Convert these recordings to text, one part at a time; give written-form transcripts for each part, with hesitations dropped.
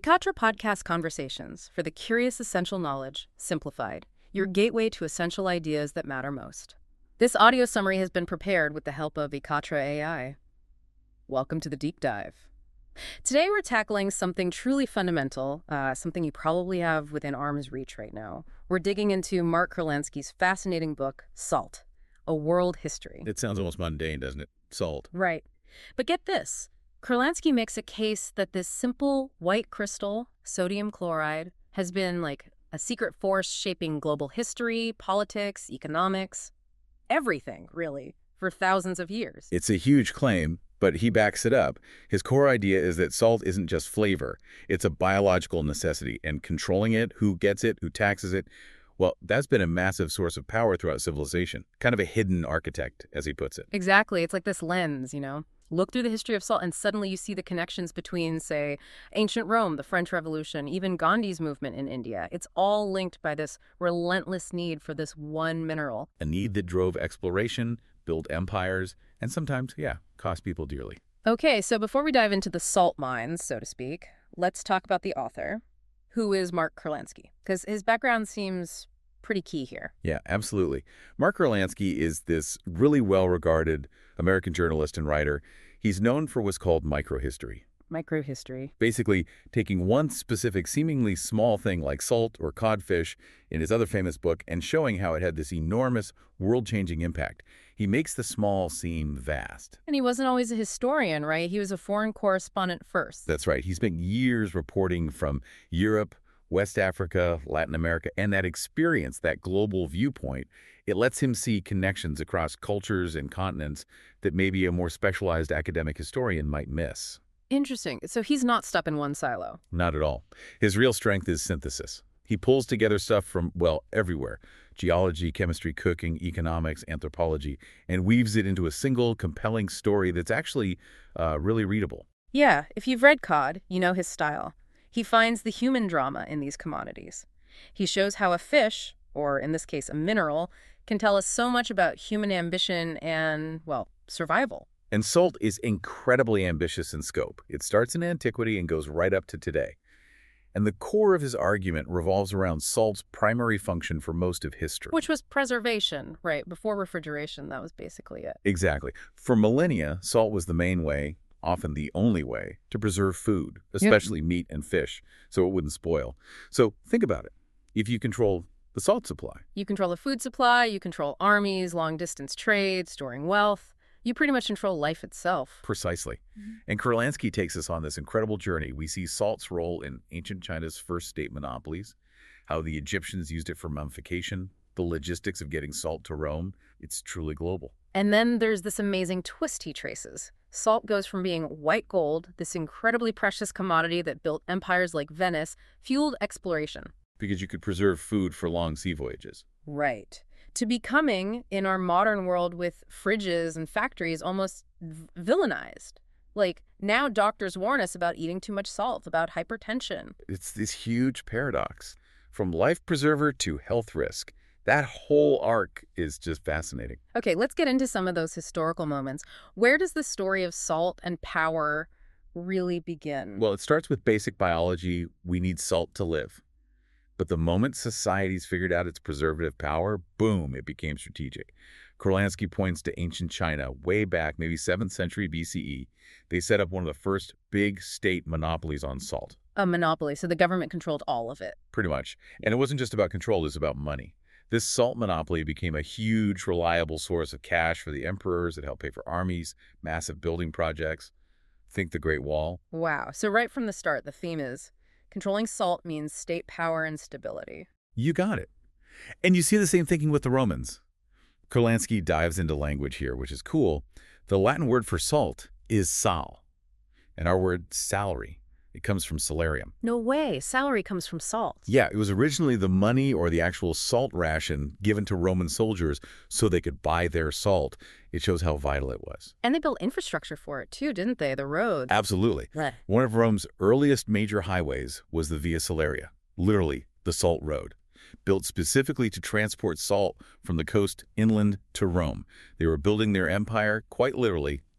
Ekatra Podcast Conversations for the curious essential knowledge, simplified, your gateway to essential ideas that matter most. This audio summary has been prepared with the help of Ekatra AI. Welcome to the deep dive. Today we're tackling something truly fundamental, something you probably have within arm's reach right now. We're digging into Mark Kurlansky's fascinating book, Salt, A World History. It sounds almost mundane, doesn't it? Salt. Right. But get this. Kurlansky makes a case that this simple white crystal, sodium chloride, has been like a secret force shaping global history, politics, economics, everything, really, for thousands of years. It's a huge claim, but he backs it up. His core idea is that salt isn't just flavor. It's a biological necessity, and controlling it, who gets it, who taxes it, well, that's been a massive source of power throughout civilization. Kind of a hidden architect, as he puts it. Exactly. It's like this lens, Look through the history of salt and suddenly you see the connections between, say, ancient Rome, the French Revolution, even Gandhi's movement in India. It's all linked by this relentless need for this one mineral. A need that drove exploration, built empires, and sometimes, cost people dearly. Okay, so before we dive into the salt mines, so to speak, let's talk about the author, who is Mark Kurlansky, because his background seems pretty key here. Yeah, absolutely. Mark Kurlansky is this really well-regarded American journalist and writer. He's known for what's called microhistory. Microhistory. Basically, taking one specific, seemingly small thing like salt or codfish in his other famous book and showing how it had this enormous, world-changing impact. He makes the small seem vast. And he wasn't always a historian, right? He was a foreign correspondent first. That's right. He spent years reporting from Europe, West Africa, Latin America, and that experience, that global viewpoint, it lets him see connections across cultures and continents that maybe a more specialized academic historian might miss. Interesting. So he's not stuck in one silo. Not at all. His real strength is synthesis. He pulls together stuff from, well, everywhere. Geology, chemistry, cooking, economics, anthropology, and weaves it into a single, compelling story that's actually really readable. Yeah, if you've read Cod, you know his style. He finds the human drama in these commodities. He shows how a fish, or in this case a mineral, can tell us so much about human ambition and, well, survival. And salt is incredibly ambitious in scope. It starts in antiquity and goes right up to today. And the core of his argument revolves around salt's primary function for most of history. Which was preservation, right? Before refrigeration, that was basically it. Exactly. For millennia, salt was the main way, often the only way, to preserve food, especially meat and fish, so it wouldn't spoil. So think about it. If you control the salt supply, you control the food supply, you control armies, long-distance trade, storing wealth. You pretty much control life itself. Precisely. And Kurlansky takes us on this incredible journey. We see salt's role in ancient China's first state monopolies, how the Egyptians used it for mummification, the logistics of getting salt to Rome. It's truly global. And then there's this amazing twist he traces. Salt goes from being white gold, this incredibly precious commodity that built empires like Venice, fueled exploration. Because you could preserve food for long sea voyages. Right. To becoming, in our modern world with fridges and factories, almost villainized. Like, now doctors warn us about eating too much salt, about hypertension. It's this huge paradox. From life preserver to health risk. That whole arc is just fascinating. Okay, let's get into some of those historical moments. Where does the story of salt and power really begin? Well, it starts with basic biology. We need salt to live. But the moment societies figured out its preservative power, boom, it became strategic. Kurlansky points to ancient China, way back, maybe 7th century BCE. They set up one of the first big state monopolies on salt. A monopoly, so the government controlled all of it. Pretty much. And it wasn't just about control, it was about money. This salt monopoly became a huge, reliable source of cash for the emperors. It helped pay for armies, massive building projects. Think the Great Wall. Wow. So right from the start, the theme is controlling salt means state power and stability. You got it. And you see the same thinking with the Romans. Kurlansky dives into language here, which is cool. The Latin word for salt is sal, and our word salary. It comes from salarium. No way. Salary comes from salt. Yeah, it was originally the money or the actual salt ration given to Roman soldiers so they could buy their salt. It shows how vital it was. And they built infrastructure for it too, didn't they? The roads. Absolutely. Right. One of Rome's earliest major highways was the Via Salaria, literally the Salt Road, built specifically to transport salt from the coast inland to Rome. They were building their empire, quite literally,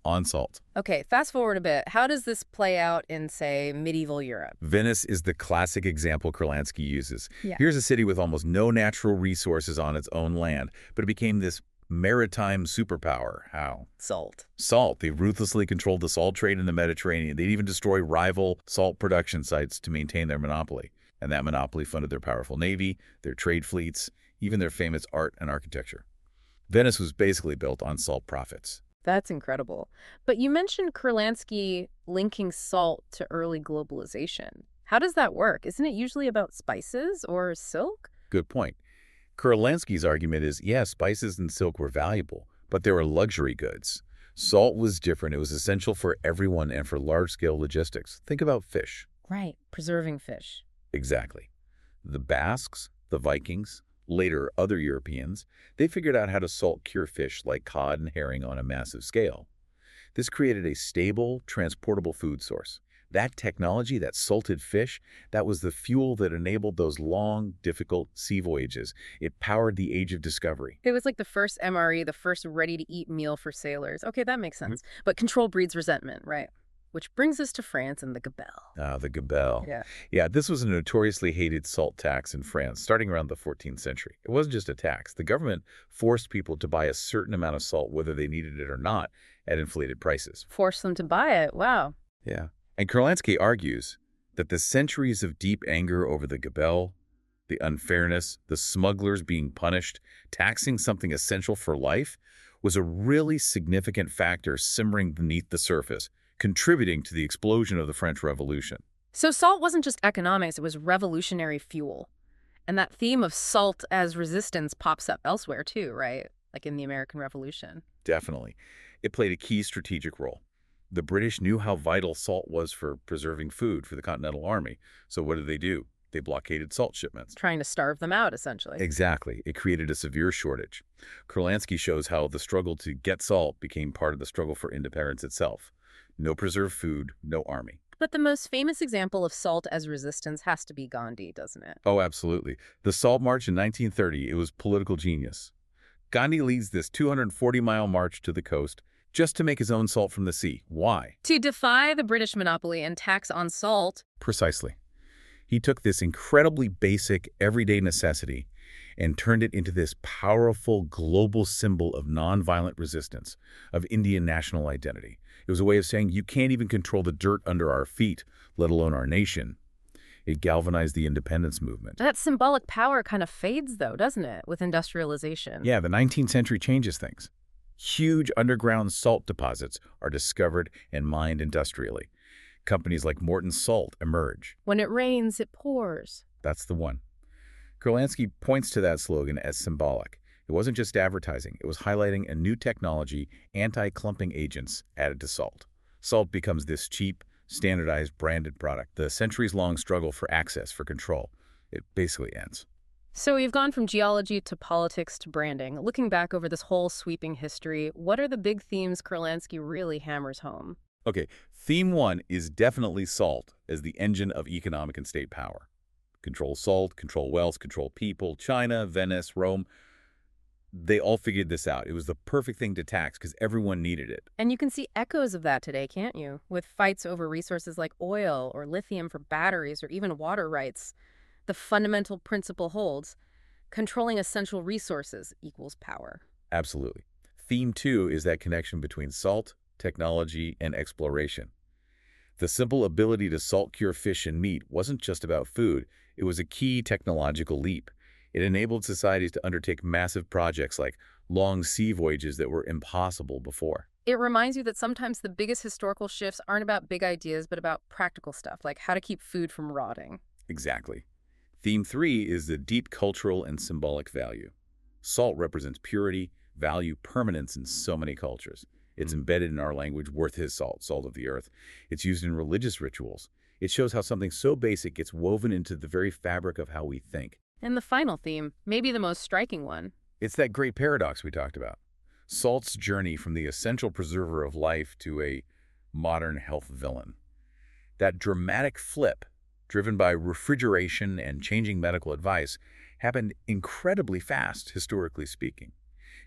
on salt. Okay, fast forward a bit. How does this play out in, say, medieval Europe? Venice is the classic example Kurlansky uses. Yeah. Here's a city with almost no natural resources on its own land, but it became this maritime superpower. How? Salt. Salt. They ruthlessly controlled the salt trade in the Mediterranean. They'd even destroy rival salt production sites to maintain their monopoly. And that monopoly funded their powerful navy, their trade fleets, even their famous art and architecture. Venice was basically built on salt profits. That's incredible. But you mentioned Kurlansky linking salt to early globalization. How does that work? Isn't it usually about spices or silk? Good point. Kurlansky's argument is, yes, spices and silk were valuable, but they were luxury goods. Salt was different. It was essential for everyone and for large-scale logistics. Think about fish. Right, preserving fish. Exactly. The Basques, the Vikings, later other Europeans, they figured out how to salt cure fish like cod and herring on a massive scale. This created a stable, transportable food source. That technology, that salted fish, that was the fuel that enabled those long, difficult sea voyages. It powered the age of discovery. It was like the first MRE, the first ready-to-eat meal for sailors. Okay, that makes sense. But control breeds resentment, right? Which brings us to France and the gabelle. Ah, the gabelle. Yeah. Yeah, this was a notoriously hated salt tax in France, starting around the 14th century. It wasn't just a tax. The government forced people to buy a certain amount of salt, whether they needed it or not, at inflated prices. Force them to buy it. Wow. Yeah. And Kurlansky argues that the centuries of deep anger over the gabelle, the unfairness, the smugglers being punished, taxing something essential for life, was a really significant factor simmering beneath the surface, contributing to the explosion of the French Revolution. So salt wasn't just economics, it was revolutionary fuel. And that theme of salt as resistance pops up elsewhere too, right? Like in the American Revolution. Definitely. It played a key strategic role. The British knew how vital salt was for preserving food for the Continental Army. So what did? They blockaded salt shipments. Trying to starve them out, essentially. Exactly. It created a severe shortage. Kurlansky shows how the struggle to get salt became part of the struggle for independence itself. No preserved food, no army. But the most famous example of salt as resistance has to be Gandhi, doesn't it? Oh, absolutely. The Salt March in 1930, it was political genius. Gandhi leads this 240-mile march to the coast just to make his own salt from the sea. Why? To defy the British monopoly and tax on salt. Precisely. He took this incredibly basic, everyday necessity and turned it into this powerful global symbol of nonviolent resistance, of Indian national identity. It was a way of saying you can't even control the dirt under our feet, let alone our nation. It galvanized the independence movement. That symbolic power kind of fades, though, doesn't it, with industrialization? Yeah, the 19th century changes things. Huge underground salt deposits are discovered and mined industrially. Companies like Morton Salt emerge. When it rains, it pours. That's the one. Kurlansky points to that slogan as symbolic. It wasn't just advertising. It was highlighting a new technology, anti-clumping agents added to salt. Salt becomes this cheap, standardized, branded product. The centuries-long struggle for access, for control, it basically ends. So we've gone from geology to politics to branding. Looking back over this whole sweeping history, what are the big themes Kurlansky really hammers home? Okay, theme one is definitely salt as the engine of economic and state power. Control salt, control wealth, control people. China, Venice, Rome, they all figured this out. It was the perfect thing to tax because everyone needed it. And you can see echoes of that today, can't you? With fights over resources like oil or lithium for batteries or even water rights. The fundamental principle holds: controlling essential resources equals power. Absolutely. Theme two is that connection between salt, technology, and exploration. The simple ability to salt cure fish and meat wasn't just about food. It was a key technological leap. It enabled societies to undertake massive projects like long sea voyages that were impossible before. It reminds you that sometimes the biggest historical shifts aren't about big ideas, but about practical stuff, like how to keep food from rotting. Exactly. Theme three is the deep cultural and symbolic value. Salt represents purity, value, permanence in so many cultures. It's embedded in our language, worth his salt, salt of the earth. It's used in religious rituals. It shows how something so basic gets woven into the very fabric of how we think. And the final theme, maybe the most striking one. It's that great paradox we talked about. Salt's journey from the essential preserver of life to a modern health villain. That dramatic flip, driven by refrigeration and changing medical advice, happened incredibly fast, historically speaking.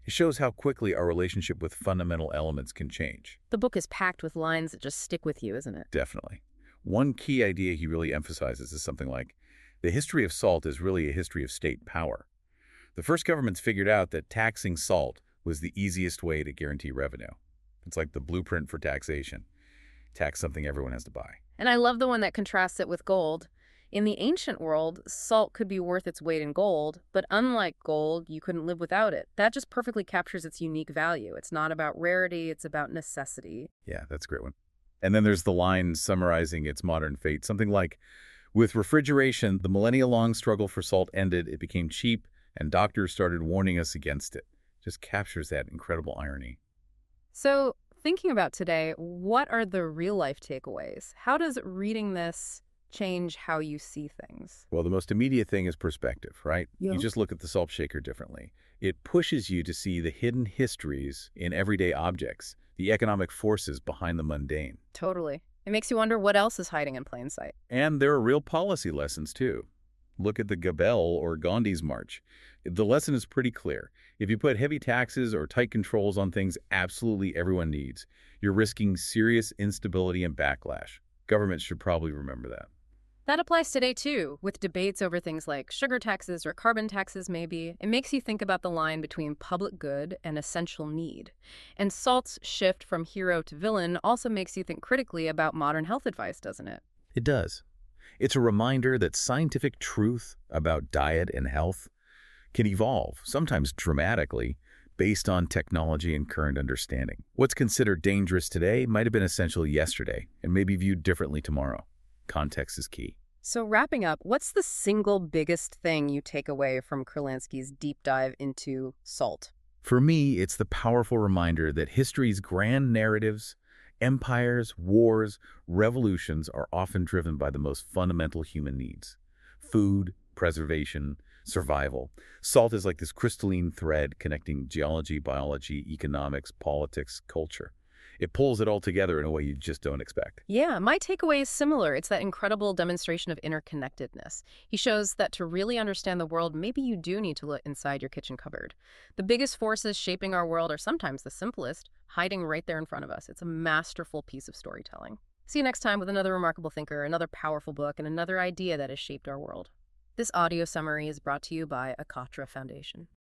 It shows how quickly our relationship with fundamental elements can change. The book is packed with lines that just stick with you, isn't it? Definitely. One key idea he really emphasizes is something like, the history of salt is really a history of state power. The first governments figured out that taxing salt was the easiest way to guarantee revenue. It's like the blueprint for taxation. Tax something everyone has to buy. And I love the one that contrasts it with gold. In the ancient world, salt could be worth its weight in gold, but unlike gold, you couldn't live without it. That just perfectly captures its unique value. It's not about rarity, it's about necessity. Yeah, that's a great one. And then there's the line summarizing its modern fate, something like, with refrigeration, the millennia-long struggle for salt ended, it became cheap, and doctors started warning us against it. Just captures that incredible irony. So, thinking about today, what are the real-life takeaways? How does reading this change how you see things? Well, the most immediate thing is perspective, right? Yeah. You just look at the salt shaker differently. It pushes you to see the hidden histories in everyday objects, the economic forces behind the mundane. Totally. It makes you wonder what else is hiding in plain sight. And there are real policy lessons, too. Look at the Gabel or Gandhi's March. The lesson is pretty clear. If you put heavy taxes or tight controls on things absolutely everyone needs, you're risking serious instability and backlash. Governments should probably remember that. That applies today, too, with debates over things like sugar taxes or carbon taxes, maybe. It makes you think about the line between public good and essential need. And Salt's shift from hero to villain also makes you think critically about modern health advice, doesn't it? It does. It's a reminder that scientific truth about diet and health can evolve, sometimes dramatically, based on technology and current understanding. What's considered dangerous today might have been essential yesterday and may be viewed differently tomorrow. Context is key. So wrapping up, what's the single biggest thing you take away from Kurlansky's deep dive into salt? For me, it's the powerful reminder that history's grand narratives, empires, wars, revolutions are often driven by the most fundamental human needs. Food, preservation, survival. Salt is like this crystalline thread connecting geology, biology, economics, politics, culture. It pulls it all together in a way you just don't expect. Yeah, my takeaway is similar. It's that incredible demonstration of interconnectedness. He shows that to really understand the world, maybe you do need to look inside your kitchen cupboard. The biggest forces shaping our world are sometimes the simplest, hiding right there in front of us. It's a masterful piece of storytelling. See you next time with another remarkable thinker, another powerful book, and another idea that has shaped our world. This audio summary is brought to you by Akatra Foundation.